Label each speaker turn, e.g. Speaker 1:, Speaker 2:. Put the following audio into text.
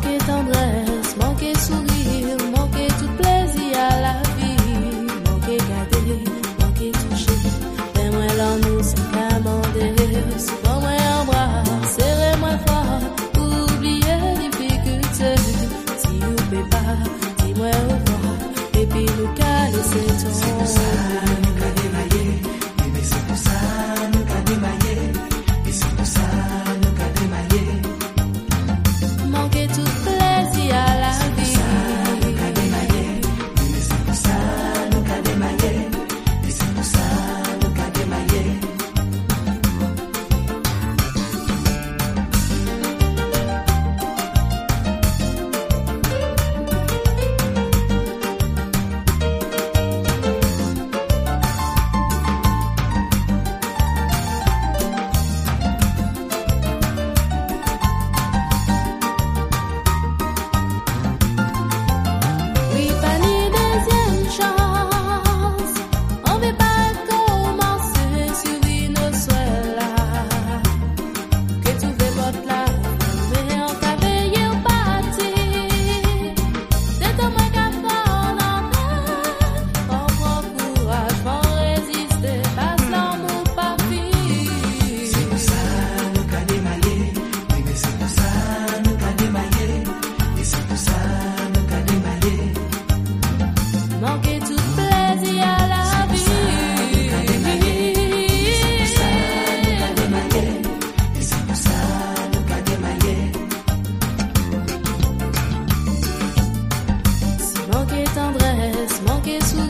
Speaker 1: manquer tendresse, manquer sourire, manquer tout plaisir à la vie, manquer garder, manquer toucher. Fais-moi l'amour sans commander, souvent-moi en bras, serrez-moi fort, oubliez difficulté. Si vous ne pouvez pas, dis-moi au revoir, et puis nous caler c'est ton.
Speaker 2: C'est pour ça, nous qu'a démaillé, mais c'est pour ça, nous qu'a démaillé, et c'est pour ça, nous qu'a démaillé.
Speaker 1: Manquer tout plaisir à la vie.
Speaker 2: Nous qu'a démaillé, mais c'est pour ça, nous qu'a démaillé, et c'est pour ça, nous qu'a démaillé.
Speaker 1: Oui, pas ni deuxième chance. On veut pas commencer sur une autre là. Que tu veux votre là, mais on t'a veillé au parti. C'est ton moins qu'à fort l'entendre. On prend courage, on résister, passe l'amour pas fini.
Speaker 2: C'est pour ça, nous qu'a démaillé, mais c'est pour ça, nous qu'a démaillé, et c'est pour ça, nous qu'a démaillé.
Speaker 1: Manquer tout plaisir à la vie.
Speaker 2: Et c'est pour ça, nous qu'a démaillé.
Speaker 1: Si manquer tendresse, manquer sourire.